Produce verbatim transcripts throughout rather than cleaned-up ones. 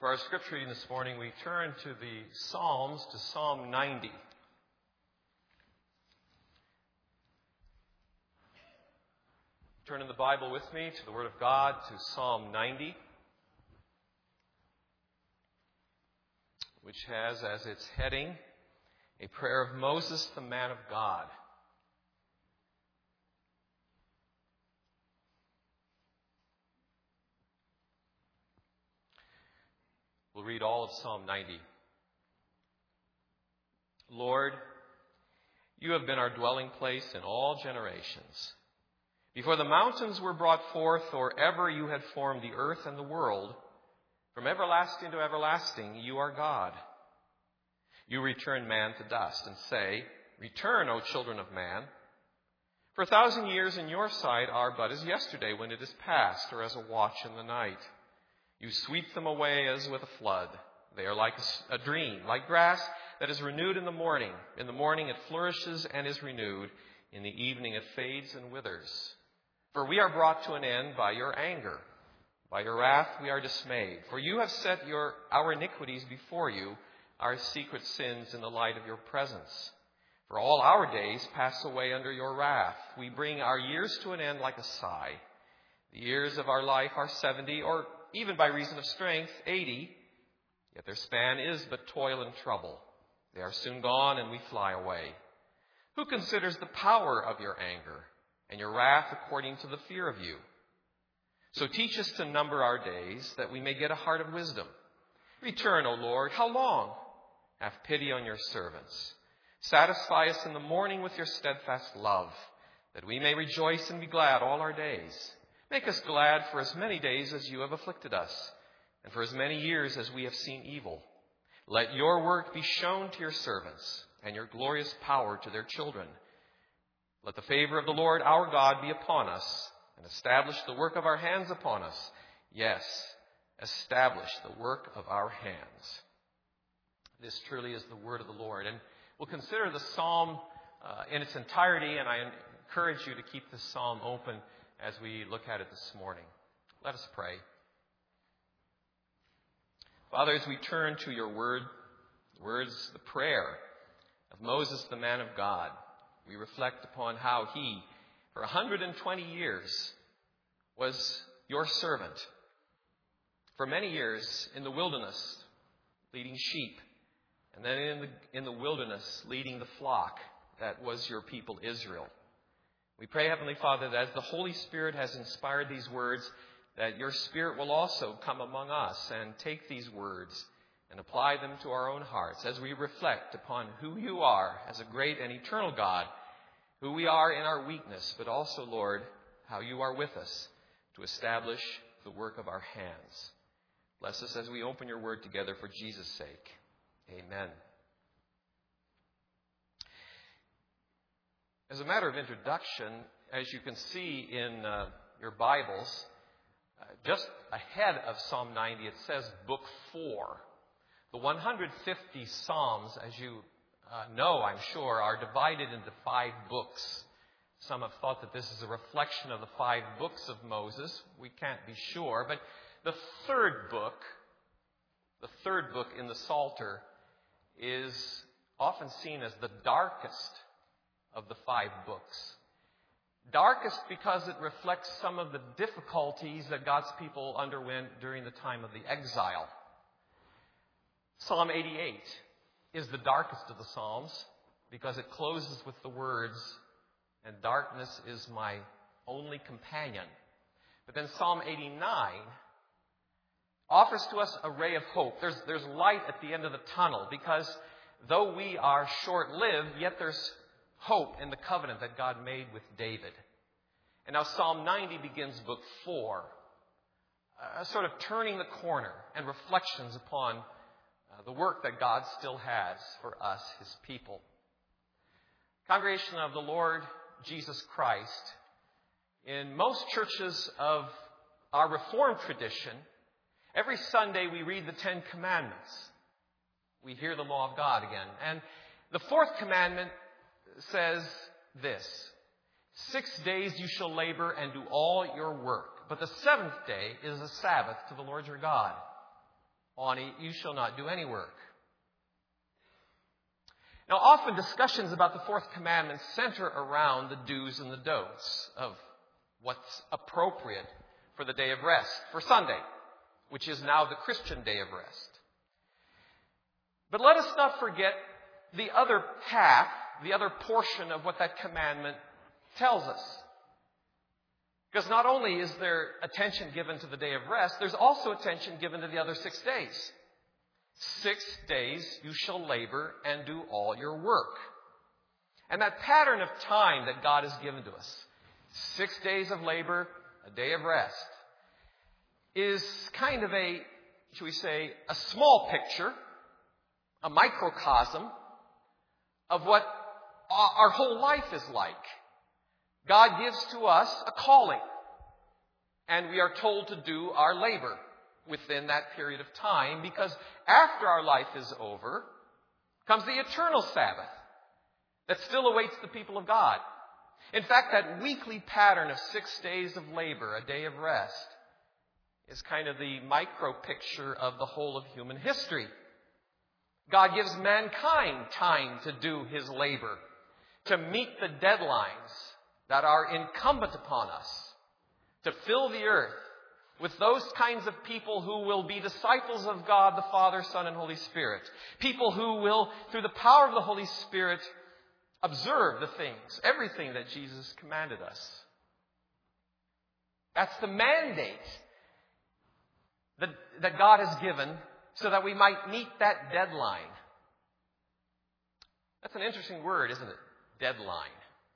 For our scripture reading this morning, we turn to the Psalms, to Psalm ninety. Turn in the Bible with me to the Word of God, to Psalm ninety, which has as its heading, a prayer of Moses, the man of God. We'll read all of Psalm ninety. Lord, you have been our dwelling place in all generations. Before the mountains were brought forth, or ever you had formed the earth and the world, from everlasting to everlasting, you are God. You return man to dust and say, Return, O children of man. For a thousand years in your sight are but as yesterday when it is past, or as a watch in the night. You sweep them away as with a flood. They are like a dream, like grass that is renewed in the morning. In the morning it flourishes and is renewed. In the evening it fades and withers. For we are brought to an end by your anger. By your wrath we are dismayed. For you have set your our iniquities before you, our secret sins in the light of your presence. For all our days pass away under your wrath. We bring our years to an end like a sigh. The years of our life are seventy, or even by reason of strength, eighty. Yet their span is but toil and trouble. They are soon gone, and we fly away. Who considers the power of your anger, and your wrath according to the fear of you? So teach us to number our days, that we may get a heart of wisdom. Return, O Lord, how long? Have pity on your servants. Satisfy us in the morning with your steadfast love, that we may rejoice and be glad all our days. Make us glad for as many days as you have afflicted us, and for as many years as we have seen evil. Let your work be shown to your servants, and your glorious power to their children. Let the favor of the Lord our God be upon us, and establish the work of our hands upon us. Yes, establish the work of our hands. This truly is the word of the Lord. And we'll consider the psalm uh, in its entirety, and I encourage you to keep this psalm open as we look at it this morning. Let us pray. Father, as we turn to your word, words, the prayer of Moses, the man of God, we reflect upon how he, for one hundred twenty years, was your servant. For many years in the wilderness, leading sheep, and then in the, in the wilderness, leading the flock that was your people Israel. We pray, Heavenly Father, that as the Holy Spirit has inspired these words, that your Spirit will also come among us and take these words and apply them to our own hearts as we reflect upon who you are as a great and eternal God, who we are in our weakness, but also, Lord, how you are with us to establish the work of our hands. Bless us as we open your word together for Jesus' sake. Amen. As a matter of introduction, as you can see in uh, your Bibles, uh, just ahead of Psalm ninety, it says Book four. The one hundred fifty Psalms, as you uh, know, I'm sure, are divided into five books. Some have thought that this is a reflection of the five books of Moses. We can't be sure. But the third book, the third book in the Psalter, is often seen as the darkest of the five books. Darkest because it reflects some of the difficulties that God's people underwent during the time of the exile. Psalm eighty-eight is the darkest of the Psalms because it closes with the words, and darkness is my only companion. But then Psalm eighty-nine offers to us a ray of hope. There's, there's light at the end of the tunnel because though we are short-lived, yet there's hope in the covenant that God made with David. And now Psalm ninety begins Book four, uh, sort of turning the corner and reflections upon uh, the work that God still has for us, his people. Congregation of the Lord Jesus Christ, in most churches of our Reformed tradition, every Sunday we read the Ten Commandments. We hear the law of God again. And the fourth commandment says this: Six days you shall labor and do all your work, but the seventh day is a Sabbath to the Lord your God. On it you shall not do any work. Now, often discussions about the fourth commandment center around the do's and the don'ts of what's appropriate for the day of rest, for Sunday, which is now the Christian day of rest. But let us not forget the other half, the other portion of what that commandment tells us. Because not only is there attention given to the day of rest, there's also attention given to the other six days. Six days you shall labor and do all your work. And that pattern of time that God has given to us, six days of labor, a day of rest, is kind of a, should we say, a small picture, a microcosm of what our whole life is like. God gives to us a calling, and we are told to do our labor within that period of time, because after our life is over comes the eternal Sabbath that still awaits the people of God. In fact, that weekly pattern of six days of labor, a day of rest, is kind of the micro picture of the whole of human history. God gives mankind time to do his labor, to meet the deadlines that are incumbent upon us, to fill the earth with those kinds of people who will be disciples of God, the Father, Son, and Holy Spirit. People who will, through the power of the Holy Spirit, observe the things, everything that Jesus commanded us. That's the mandate that, that God has given so that we might meet that deadline. That's an interesting word, isn't it? Deadline.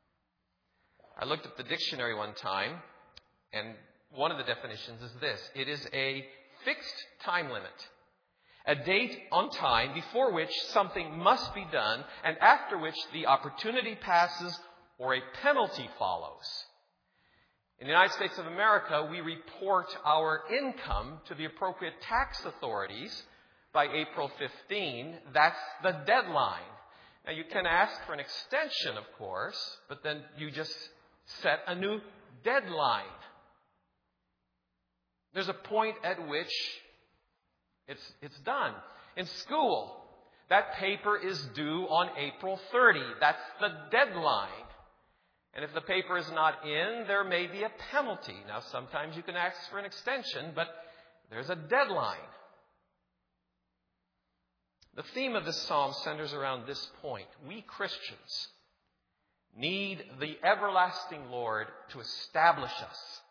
I looked at the dictionary one time, and one of the definitions is this. It is a fixed time limit, a date on time before which something must be done and after which the opportunity passes or a penalty follows. In the United States of America, we report our income to the appropriate tax authorities by April fifteenth. That's the deadline. Now, you can ask for an extension, of course, but then you just set a new deadline. There's a point at which it's, it's done. In school, that paper is due on April thirtieth. That's the deadline. And if the paper is not in, there may be a penalty. Now, sometimes you can ask for an extension, but there's a deadline. The theme of this psalm centers around this point. We Christians need the everlasting Lord to establish us.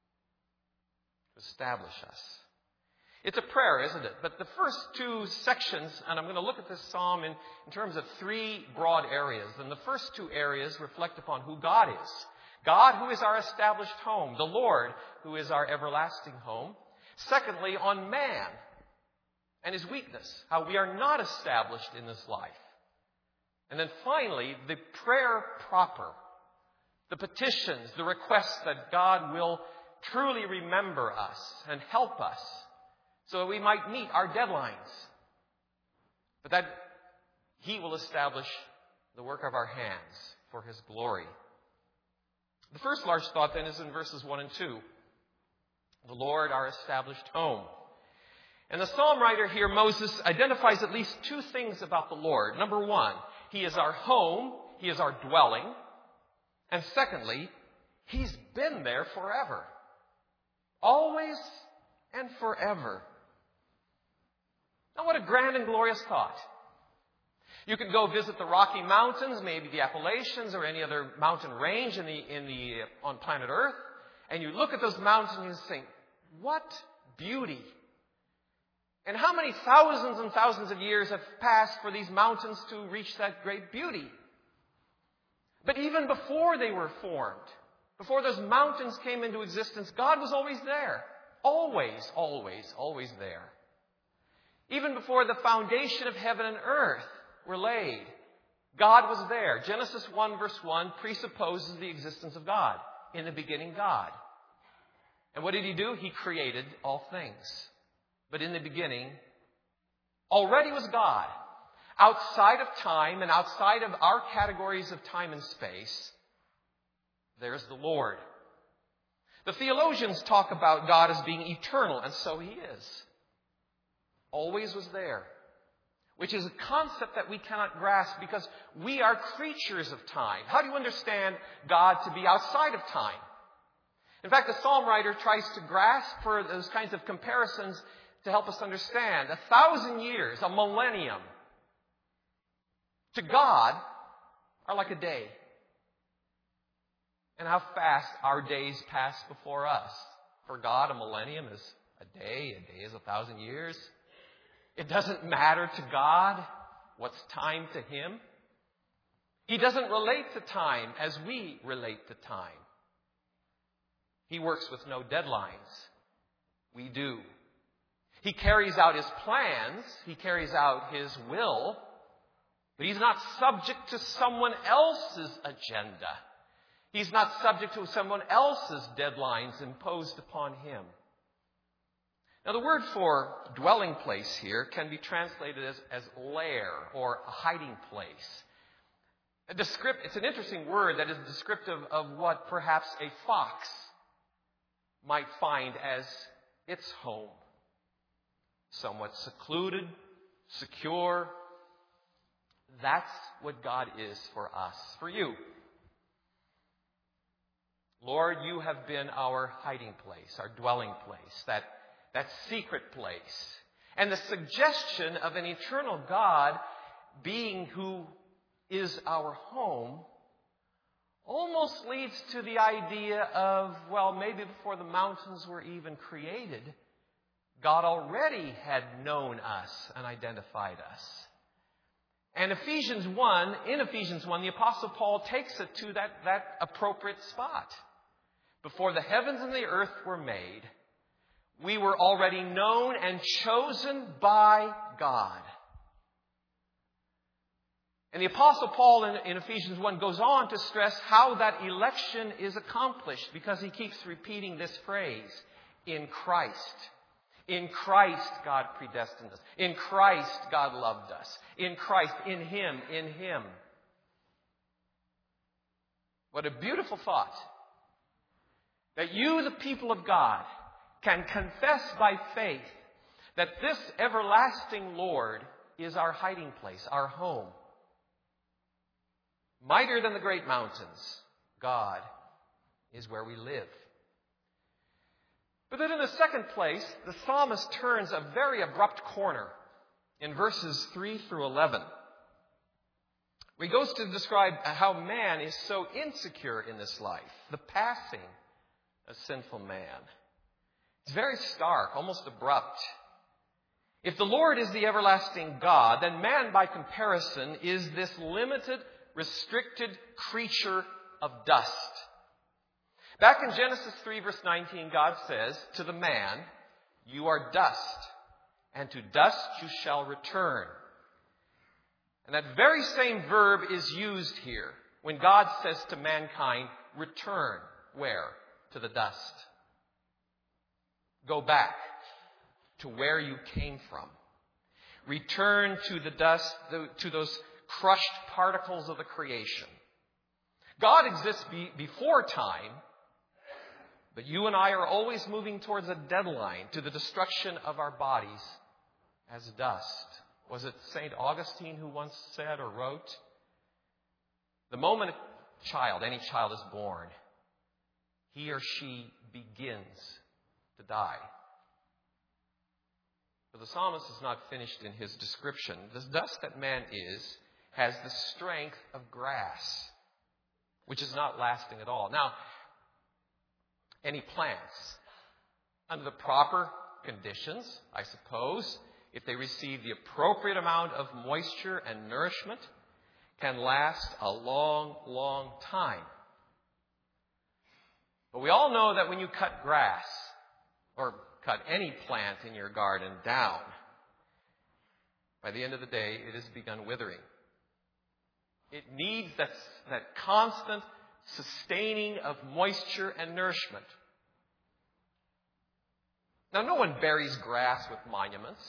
To establish us. It's a prayer, isn't it? But the first two sections, and I'm going to look at this psalm in, in terms of three broad areas. And the first two areas reflect upon who God is. God, who is our established home. The Lord, who is our everlasting home. Secondly, on man and his weakness, how we are not established in this life. And then finally, the prayer proper, the petitions, the requests that God will truly remember us and help us so that we might meet our deadlines, but that he will establish the work of our hands for his glory. The first large thought then is in verses one and two. The Lord, our established home. And the psalm writer here, Moses, identifies at least two things about the Lord. Number one, he is our home, he is our dwelling. And secondly, he's been there forever. Always and forever. Now, what a grand and glorious thought. You can go visit the Rocky Mountains, maybe the Appalachians or any other mountain range in the, in the, on planet Earth, and you look at those mountains and you think, what beauty. And how many thousands and thousands of years have passed for these mountains to reach that great beauty? But even before they were formed, before those mountains came into existence, God was always there. Always, always, always there. Even before the foundation of heaven and earth were laid, God was there. Genesis one verse one presupposes the existence of God. In the beginning, God. And what did he do? He created all things. But in the beginning, already was God. Outside of time and outside of our categories of time and space, there's the Lord. The theologians talk about God as being eternal, and so he is. always was there, which is a concept that we cannot grasp because we are creatures of time. How do you understand God to be outside of time? In fact, the psalm writer tries to grasp for those kinds of comparisons to help us understand. A thousand years, a millennium, to God are like a day. And how fast our days pass before us. For God, a millennium is a day. A day is a thousand years. It doesn't matter to God what's time to Him. He doesn't relate to time as we relate to time. He works with no deadlines. We do. He carries out His plans. He carries out His will. But He's not subject to someone else's agenda. He's not subject to someone else's deadlines imposed upon Him. Now, the word for dwelling place here can be translated as, as lair or a hiding place. A descript, it's an interesting word that is descriptive of what perhaps a fox might find as its home. Somewhat secluded, secure. That's what God is for us, for you. Lord, you have been our hiding place, our dwelling place, that, that secret place. And the suggestion of an eternal God being who is our home almost leads to the idea of, well, maybe before the mountains were even created, God already had known us and identified us. And Ephesians one, in Ephesians one, the Apostle Paul takes it to that, that appropriate spot. Before the heavens and the earth were made, we were already known and chosen by God. And the Apostle Paul in, in Ephesians one goes on to stress how that election is accomplished because he keeps repeating this phrase, in Christ. In Christ, God predestined us. In Christ, God loved us. In Christ, in Him, in Him. What a beautiful thought. That you, the people of God, can confess by faith that this everlasting Lord is our hiding place, our home. Mightier than the great mountains, God is where we live. But then in the second place, the psalmist turns a very abrupt corner in verses three through eleven. Where he goes to describe how man is so insecure in this life, the passing of sinful man. It's very stark, almost abrupt. If the Lord is the everlasting God, then man by comparison is this limited, restricted creature of dust. Back in Genesis three, verse nineteen, God says to the man, "You are dust, and to dust you shall return." And that very same verb is used here when God says to mankind, return. Where? To the dust. Go back to where you came from. Return to the dust, to those crushed particles of the creation. God exists be, before time, but you and I are always moving towards a deadline, to the destruction of our bodies as dust. Was it Saint Augustine who once said or wrote, the moment a child, any child is born, he or she begins to die. But the psalmist is not finished in his description. The dust that man is has the strength of grass, which is not lasting at all. Now, any plants, under the proper conditions, I suppose, if they receive the appropriate amount of moisture and nourishment, can last a long, long time. But we all know that when you cut grass, or cut any plant in your garden down, by the end of the day, it has begun withering. It needs that, that constant sustaining of moisture and nourishment. Now, no one buries grass with monuments.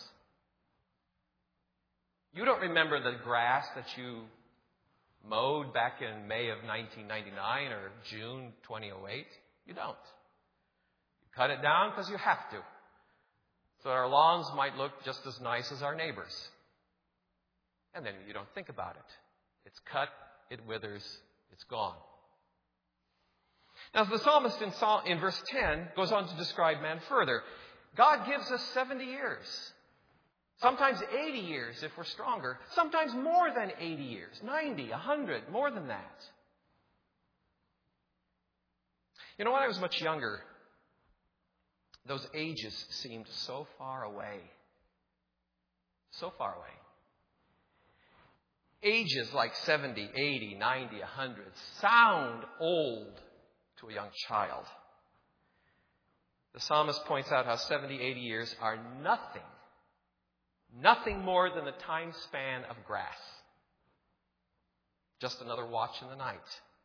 You don't remember the grass that you mowed back in May of nineteen ninety-nine or June twenty oh eight. You don't. You cut it down because you have to. so that our lawns might look just as nice as our neighbors. And then you don't think about it. It's cut, it withers, it's gone. Now, the psalmist in, Psalm, in verse ten goes on to describe man further. God gives us seventy years. Sometimes eighty years if we're stronger. Sometimes more than eighty years. ninety, one hundred, more than that. You know, when I was much younger, those ages seemed so far away. So far away. Ages like seventy, eighty, ninety, one hundred sound old to a young child. The psalmist points out how seventy, eighty years are nothing, nothing more than the time span of grass. Just another watch in the night.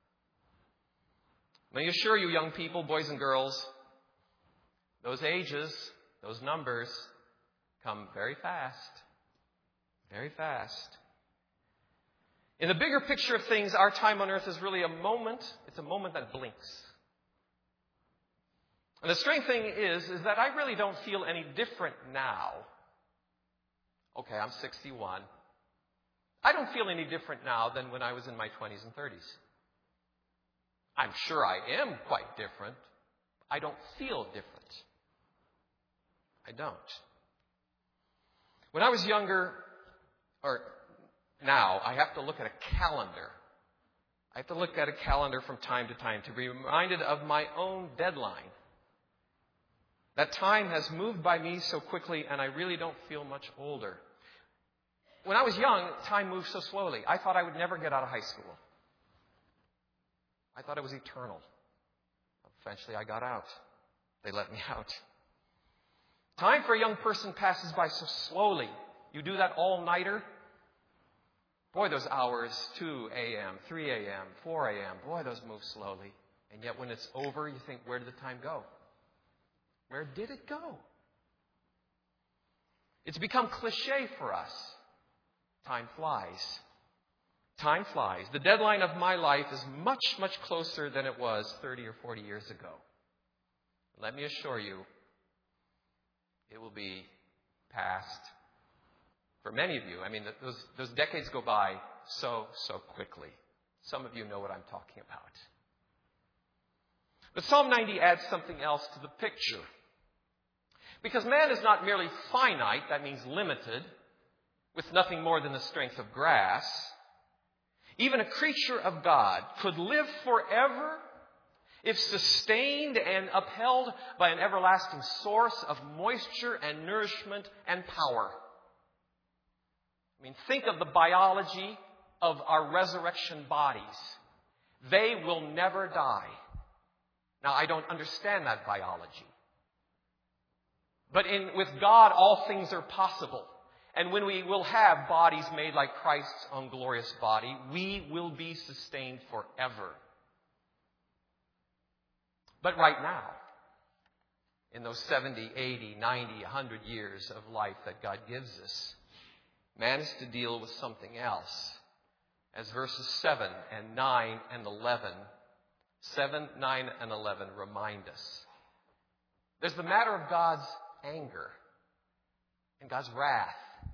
Let me assure you, young people, boys and girls, those ages, those numbers, come very fast. Very fast. In the bigger picture of things, our time on earth is really a moment. It's a moment that blinks. And the strange thing is, is that I really don't feel any different now. Okay, I'm sixty-one. I don't feel any different now than when I was in my twenties and thirties. I'm sure I am quite different. I don't feel different. I don't. When I was younger, or now, I have to look at a calendar. I have to look at a calendar from time to time to be reminded of my own deadline. That time has moved by me so quickly, and I really don't feel much older. When I was young, time moved so slowly. I thought I would never get out of high school. I thought it was eternal. Eventually, I got out. They let me out. Time for a young person passes by so slowly. You do that all-nighter. Boy, those hours, two a.m., three a.m., four a.m., boy, those move slowly. And yet when it's over, you think, where did the time go? Where did it go? It's become cliche for us. Time flies. Time flies. The deadline of my life is much, much closer than it was thirty or forty years ago. Let me assure you, it will be past. For many of you, I mean, those, those decades go by so, so quickly. Some of you know what I'm talking about. But Psalm ninety adds something else to the picture. Because man is not merely finite, that means limited, with nothing more than the strength of grass. Even a creature of God could live forever if sustained and upheld by an everlasting source of moisture and nourishment and power. I mean, think of the biology of our resurrection bodies. They will never die. Now, I don't understand that biology. But in, with God, all things are possible. And when we will have bodies made like Christ's own glorious body, we will be sustained forever. But right now, in those seventy, eighty, ninety, one hundred years of life that God gives us, man is to deal with something else. As verses seven and nine and eleven, seven, nine, and eleven remind us. There's the matter of God's anger and God's wrath.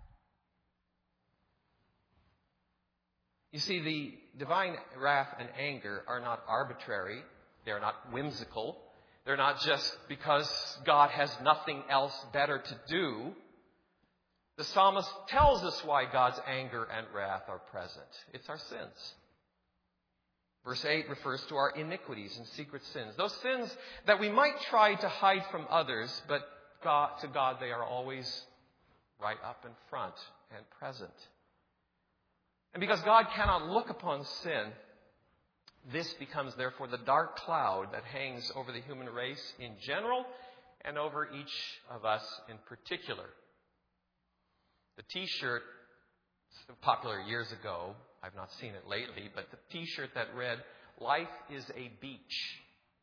You see, the divine wrath and anger are not arbitrary. They're not whimsical. They're not just because God has nothing else better to do. The psalmist tells us why God's anger and wrath are present. It's our sins. Verse eight refers to our iniquities and secret sins. Those sins that we might try to hide from others, but God, to God they are always right up in front and present. And because God cannot look upon sin, this becomes therefore the dark cloud that hangs over the human race in general and over each of us in particular. The T-shirt, popular years ago, I've not seen it lately, but the T-shirt that read, "Life is a beach,"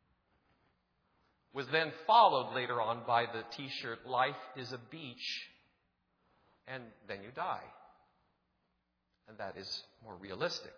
was then followed later on by the T-shirt, "Life is a beach, and then you die." And that is more realistic.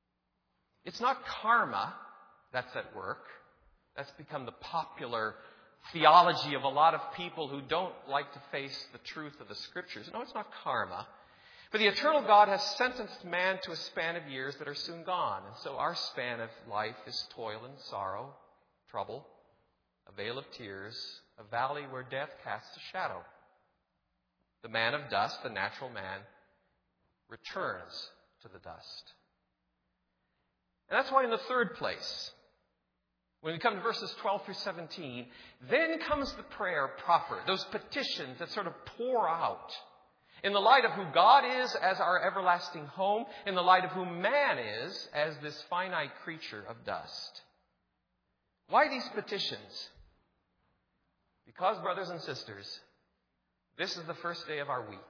It's not karma that's at work. That's become the popular theology of a lot of people who don't like to face the truth of the Scriptures. No, it's not karma. But the eternal God has sentenced man to a span of years that are soon gone. And so our span of life is toil and sorrow, trouble, a vale of tears, a valley where death casts a shadow. The man of dust, the natural man, returns to the dust. And that's why in the third place, when we come to verses twelve through seventeen, then comes the prayer proffered, those petitions that sort of pour out in the light of who God is as our everlasting home, in the light of who man is as this finite creature of dust. Why these petitions? Because, brothers and sisters, this is the first day of our week.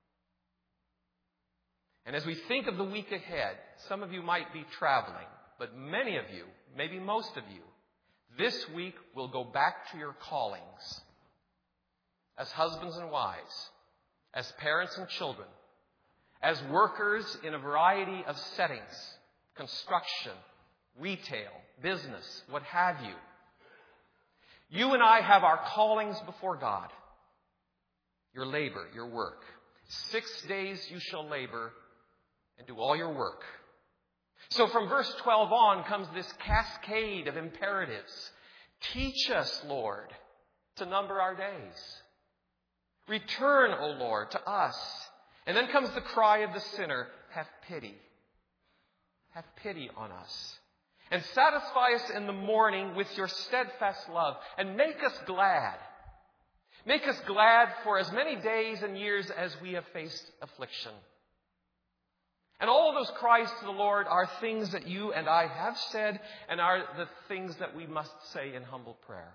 And as we think of the week ahead, some of you might be traveling, but many of you, maybe most of you, this week will go back to your callings as husbands and wives, as parents and children, as workers in a variety of settings, construction, retail, business, what have you. You and I have our callings before God. Your labor, your work. Six days you shall labor and do all your work. So from verse twelve on comes this cascade of imperatives. Teach us, Lord, to number our days. Return, O Lord, to us. And then comes the cry of the sinner, have pity. Have pity on us. And satisfy us in the morning with your steadfast love. And make us glad. Make us glad for as many days and years as we have faced affliction. And all of those cries to the Lord are things that you and I have said and are the things that we must say in humble prayer.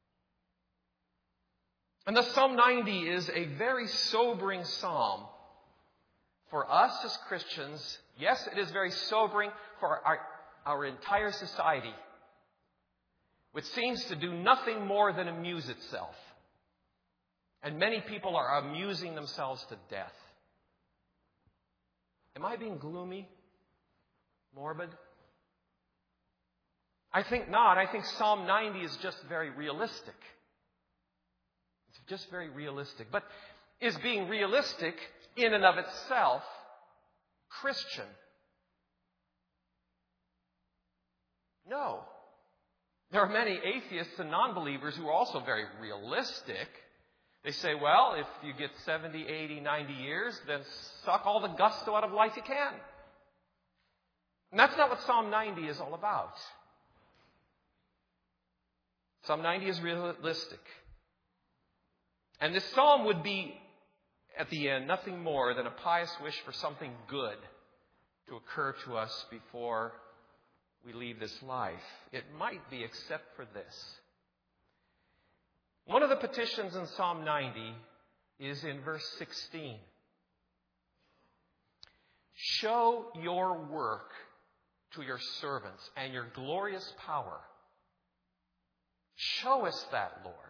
And the Psalm ninety is a very sobering psalm for us as Christians. Yes, it is very sobering for our, our entire society, which seems to do nothing more than amuse itself. And many people are amusing themselves to death. Am I being gloomy? Morbid? I think not. I think Psalm ninety is just very realistic. It's just very realistic. But is being realistic in and of itself Christian? No. There are many atheists and non-believers who are also very realistic. They say, well, if you get seventy, eighty, ninety years, then suck all the gusto out of life you can. And that's not what Psalm ninety is all about. Psalm ninety is realistic. And this psalm would be, at the end, nothing more than a pious wish for something good to occur to us before we leave this life. It might be, except for this. One of the petitions in Psalm ninety is in verse sixteen. Show your work to your servants and your glorious power. Show us that, Lord.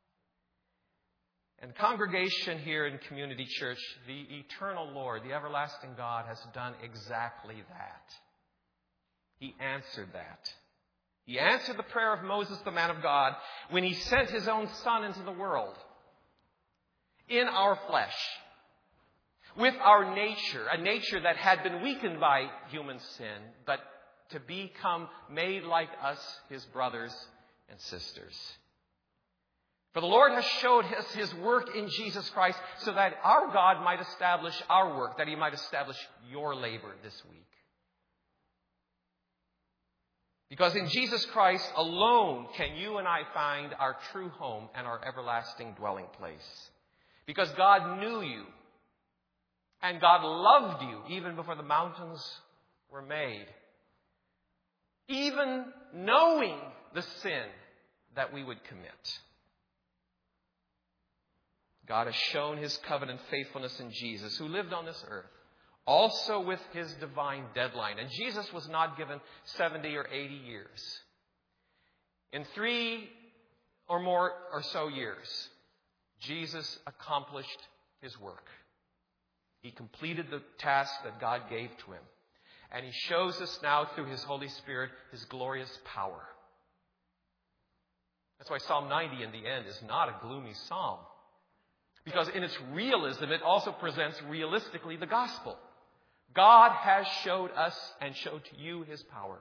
And congregation here in Community Church, the eternal Lord, the everlasting God, has done exactly that. He answered that. He answered the prayer of Moses, the man of God, when he sent his own Son into the world, in our flesh, with our nature, a nature that had been weakened by human sin, but to become made like us, his brothers and sisters. For the Lord has showed us his work in Jesus Christ so that our God might establish our work, that he might establish your labor this week. Because in Jesus Christ alone can you and I find our true home and our everlasting dwelling place. Because God knew you and God loved you even before the mountains were made. Even knowing the sin that we would commit. God has shown his covenant faithfulness in Jesus, who lived on this earth, also with his divine deadline. And Jesus was not given seventy or eighty years. In three or more or so years, Jesus accomplished his work. He completed the task that God gave to him. And he shows us now through his Holy Spirit his glorious power. That's why Psalm ninety in the end is not a gloomy psalm. Because in its realism, it also presents realistically the gospel. God has showed us and showed to you his power.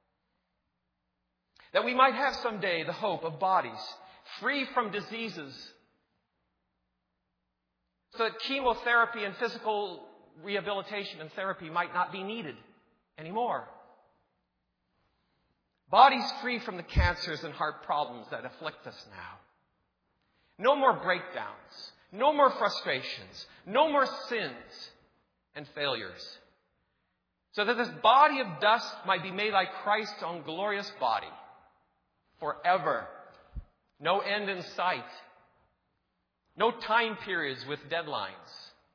That we might have someday the hope of bodies free from diseases, so that chemotherapy and physical rehabilitation and therapy might not be needed anymore. Bodies free from the cancers and heart problems that afflict us now. No more breakdowns. No more frustrations. No more sins and failures. So that this body of dust might be made like Christ's own glorious body forever. No end in sight. No time periods with deadlines.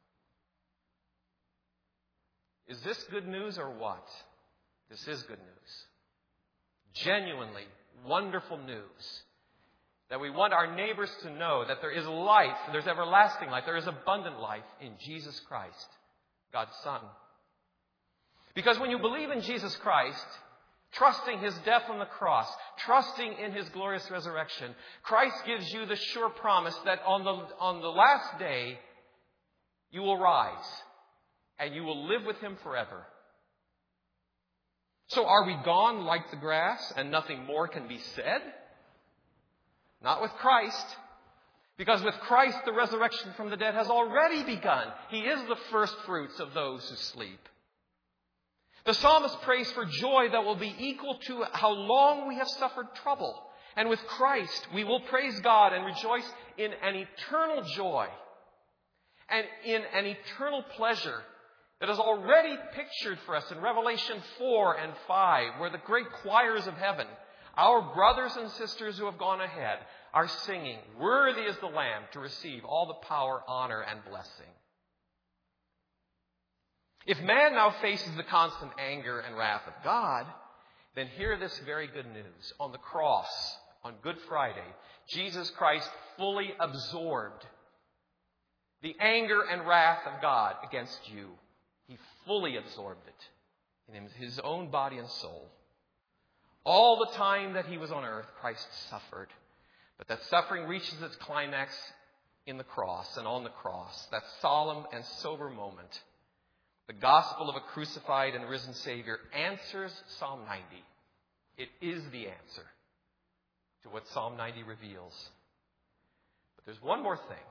Is this good news or what? This is good news. Genuinely wonderful news. That we want our neighbors to know that there is life, there's everlasting life, there is abundant life in Jesus Christ, God's Son. Because when you believe in Jesus Christ, trusting his death on the cross, trusting in his glorious resurrection, Christ gives you the sure promise that on the, on the last day, you will rise and you will live with him forever. So are we gone like the grass and nothing more can be said? Not with Christ. Because with Christ, the resurrection from the dead has already begun. He is the first fruits of those who sleep. The psalmist prays for joy that will be equal to how long we have suffered trouble. And with Christ, we will praise God and rejoice in an eternal joy and in an eternal pleasure that is already pictured for us in Revelation four and five, where the great choirs of heaven, our brothers and sisters who have gone ahead, are singing, "Worthy is the Lamb to receive all the power, honor, and blessing." If man now faces the constant anger and wrath of God, then hear this very good news. On the cross, on Good Friday, Jesus Christ fully absorbed the anger and wrath of God against you. He fully absorbed it in his own body and soul. All the time that he was on earth, Christ suffered. But that suffering reaches its climax in the cross and on the cross, that solemn and sober moment. The gospel of a crucified and risen Savior answers Psalm ninety. It is the answer to what Psalm ninety reveals. But there's one more thing.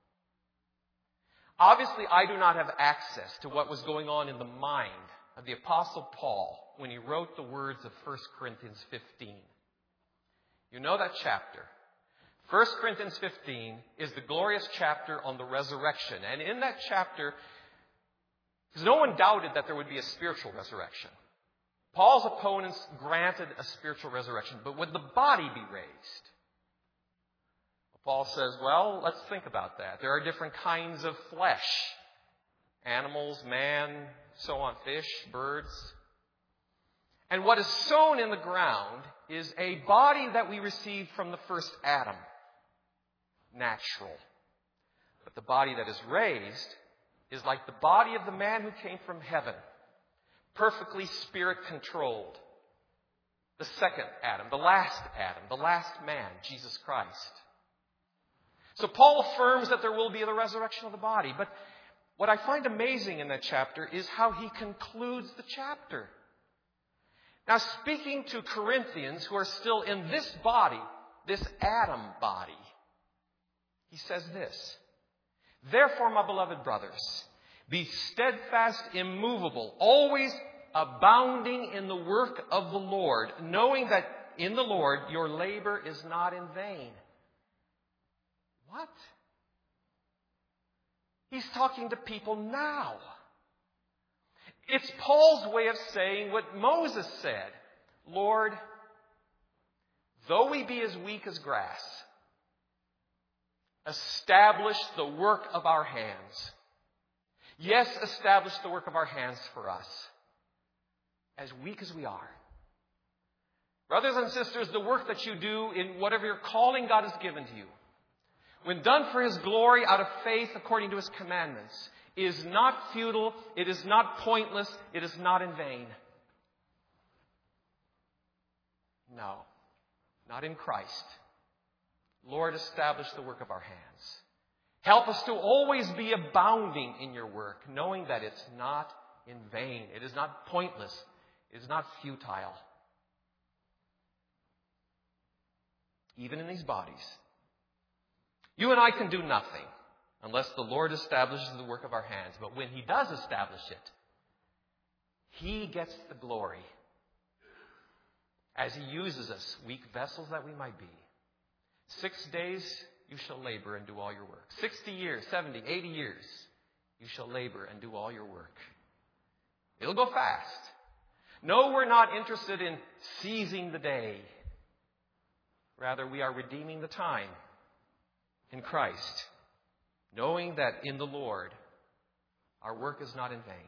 Obviously, I do not have access to what was going on in the mind of the Apostle Paul when he wrote the words of First Corinthians fifteen. You know that chapter. First Corinthians fifteen is the glorious chapter on the resurrection. And in that chapter, because no one doubted that there would be a spiritual resurrection. Paul's opponents granted a spiritual resurrection, but would the body be raised? Paul says, well, let's think about that. There are different kinds of flesh. Animals, man, so on, fish, birds. And what is sown in the ground is a body that we received from the first Adam. Natural. But the body that is raised is like the body of the man who came from heaven, perfectly spirit-controlled. The second Adam, the last Adam, the last man, Jesus Christ. So Paul affirms that there will be the resurrection of the body. But what I find amazing in that chapter is how he concludes the chapter. Now, speaking to Corinthians who are still in this body, this Adam body, he says this: "Therefore, my beloved brothers, be steadfast, immovable, always abounding in the work of the Lord, knowing that in the Lord your labor is not in vain." What? He's talking to people now. It's Paul's way of saying what Moses said. Lord, though we be as weak as grass, establish the work of our hands. Yes, establish the work of our hands for us, as weak as we are. Brothers and sisters, the work that you do in whatever your calling God has given to you, when done for his glory out of faith according to his commandments, is not futile, it is not pointless, it is not in vain. No, not in Christ. Lord, establish the work of our hands. Help us to always be abounding in your work, knowing that it's not in vain. It is not pointless. It is not futile. Even in these bodies. You and I can do nothing unless the Lord establishes the work of our hands. But when He does establish it, He gets the glory as He uses us, weak vessels that we might be. Six days you shall labor and do all your work. Sixty years, seventy, eighty years, you shall labor and do all your work. It'll go fast. No, we're not interested in seizing the day. Rather, we are redeeming the time in Christ, knowing that in the Lord our work is not in vain.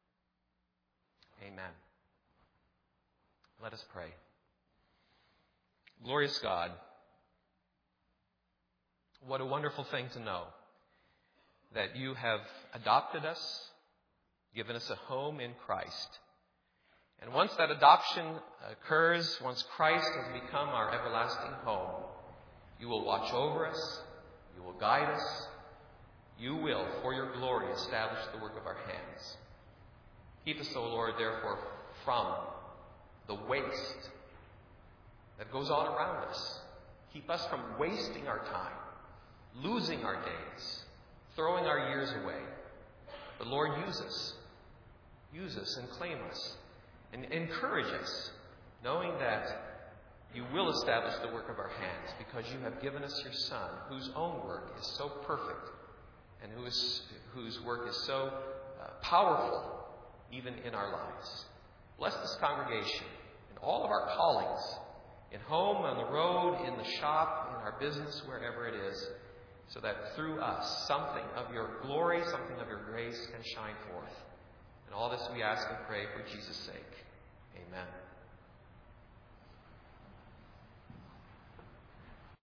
Amen. Let us pray. Glorious God, what a wonderful thing to know that you have adopted us, given us a home in Christ. And once that adoption occurs, once Christ has become our everlasting home, you will watch over us, you will guide us, you will, for your glory, establish the work of our hands. Keep us, O Lord, therefore, from the waste that goes on around us. Keep us from wasting our time, losing our days, throwing our years away. But Lord, use us. Use us and claim us. And encourage us, knowing that you will establish the work of our hands because you have given us your Son, whose own work is so perfect and who is, whose work is so uh, powerful even in our lives. Bless this congregation and all of our callings, in home, on the road, in the shop, in our business, wherever it is, so that through us something of your glory, something of your grace can shine forth. And all this we ask and pray for Jesus' sake.